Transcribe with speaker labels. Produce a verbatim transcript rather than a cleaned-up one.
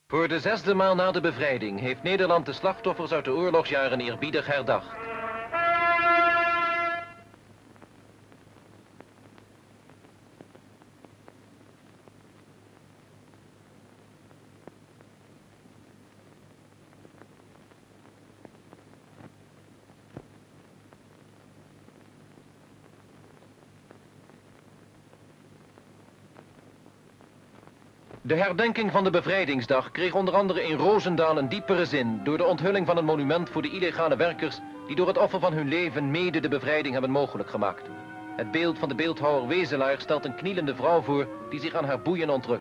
Speaker 1: Voor de zesde maal na de bevrijding heeft Nederland de slachtoffers uit de oorlogsjaren eerbiedig herdacht. De herdenking van de bevrijdingsdag kreeg onder andere in Roosendaal een diepere zin door de onthulling van een monument voor de illegale werkers die door het offer van hun leven mede de bevrijding hebben mogelijk gemaakt. Het beeld van de beeldhouwer Wezelaar stelt een knielende vrouw voor die zich aan haar boeien ontrukt.